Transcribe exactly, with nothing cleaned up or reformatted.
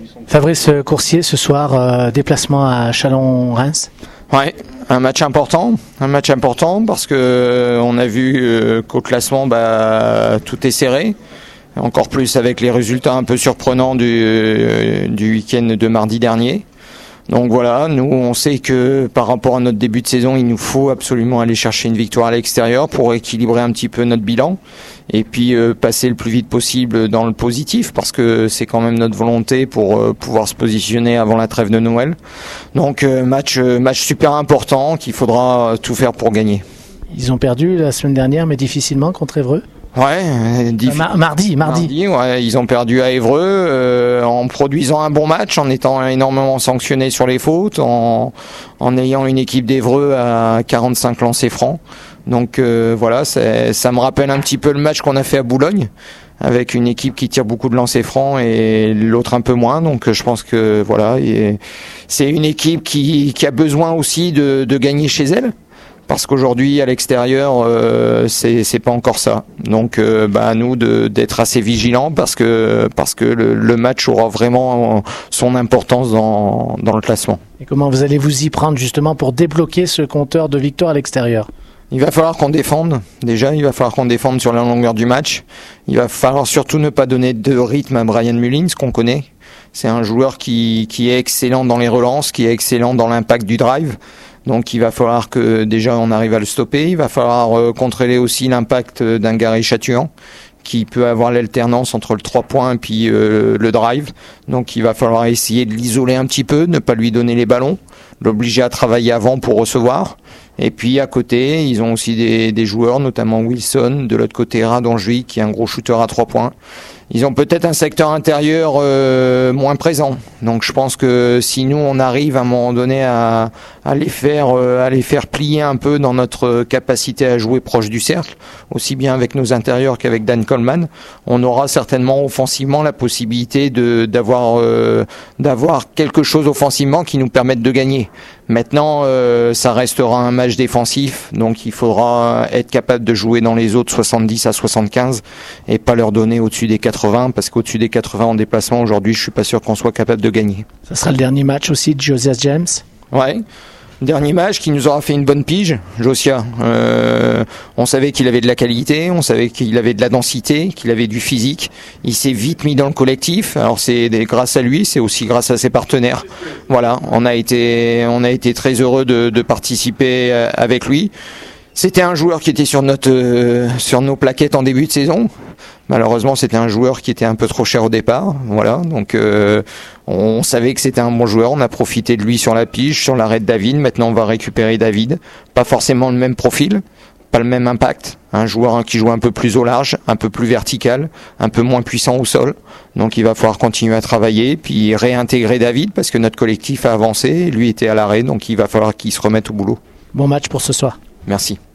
Fabrice Coursier, ce soir, euh, déplacement à Châlons-Reims. Ouais, un match important, un match important parce que euh, on a vu euh, qu'au classement, bah, tout est serré. Encore plus avec les résultats un peu surprenants du, euh, du week-end de mardi dernier. Donc voilà, nous on sait que par rapport à notre début de saison, il nous faut absolument aller chercher une victoire à l'extérieur pour équilibrer un petit peu notre bilan et puis euh, passer le plus vite possible dans le positif parce que c'est quand même notre volonté pour euh, pouvoir se positionner avant la trêve de Noël. Donc euh, match euh, match super important qu'il faudra tout faire pour gagner. Ils ont perdu la semaine dernière mais difficilement contre Évreux. Ouais, diff... Mar- mardi, mardi. mardi ouais, ils ont perdu à Évreux euh, en produisant un bon match, en étant énormément sanctionnés sur les fautes, en, en ayant une équipe d'Évreux à quarante-cinq lancers francs. Donc euh, voilà, c'est, ça me rappelle un petit peu le match qu'on a fait à Boulogne, avec une équipe qui tire beaucoup de lancers francs et l'autre un peu moins. Donc je pense que voilà, et c'est une équipe qui, qui a besoin aussi de, de gagner chez elle. Parce qu'aujourd'hui à l'extérieur euh, c'est c'est pas encore ça. Donc euh, bah à nous de d'être assez vigilants parce que parce que le, le match aura vraiment son importance dans dans le classement. Et comment vous allez vous y prendre justement pour débloquer ce compteur de victoire à l'extérieur? Il va falloir qu'on défende. Déjà, il va falloir qu'on défende sur la longueur du match. Il va falloir surtout ne pas donner de rythme à Brian Mullins, qu'on connaît. C'est un joueur qui qui est excellent dans les relances, qui est excellent dans l'impact du drive. Donc il va falloir que déjà on arrive à le stopper. Il va falloir euh, contrôler aussi l'impact d'un Gary Chathuan qui peut avoir l'alternance entre le trois points et puis euh, le drive. Donc il va falloir essayer de l'isoler un petit peu, ne pas lui donner les ballons, l'obliger à travailler avant pour recevoir. Et puis à côté, ils ont aussi des, des joueurs, notamment Wilson, de l'autre côté Radonjic, qui est un gros shooter à trois points. Ils ont peut-être un secteur intérieur euh, moins présent. Donc je pense que si nous on arrive à un moment donné à, à les faire euh, à les faire plier un peu dans notre capacité à jouer proche du cercle, aussi bien avec nos intérieurs qu'avec Dan Coleman, on aura certainement offensivement la possibilité de d'avoir euh, d'avoir quelque chose offensivement qui nous permette de gagner. Maintenant, euh, ça restera un match défensif, donc il faudra être capable de jouer dans les autres soixante-dix à soixante-quinze et pas leur donner au-dessus des quatre-vingts, parce qu'au-dessus des quatre-vingts en déplacement, aujourd'hui, je suis pas sûr qu'on soit capable de gagner. Ça sera le dernier match aussi de Josiah James. Ouais. Dernier match qui nous aura fait une bonne pige, Josiah. Euh, on savait qu'il avait de la qualité, on savait qu'il avait de la densité, qu'il avait du physique. Il s'est vite mis dans le collectif. Alors c'est des, grâce à lui, c'est aussi grâce à ses partenaires. Voilà, on a été, on a été très heureux de, de participer avec lui. C'était un joueur qui était sur notre, euh, sur nos plaquettes en début de saison. Malheureusement, c'était un joueur qui était un peu trop cher au départ. Voilà, donc euh, on savait que c'était un bon joueur. On a profité de lui sur la pige, sur l'arrêt de David. Maintenant, on va récupérer David. Pas forcément le même profil, pas le même impact. Un joueur qui joue un peu plus au large, un peu plus vertical, un peu moins puissant au sol. Donc, il va falloir continuer à travailler, puis réintégrer David parce que notre collectif a avancé. Lui était à l'arrêt, donc il va falloir qu'il se remette au boulot. Bon match pour ce soir. Merci.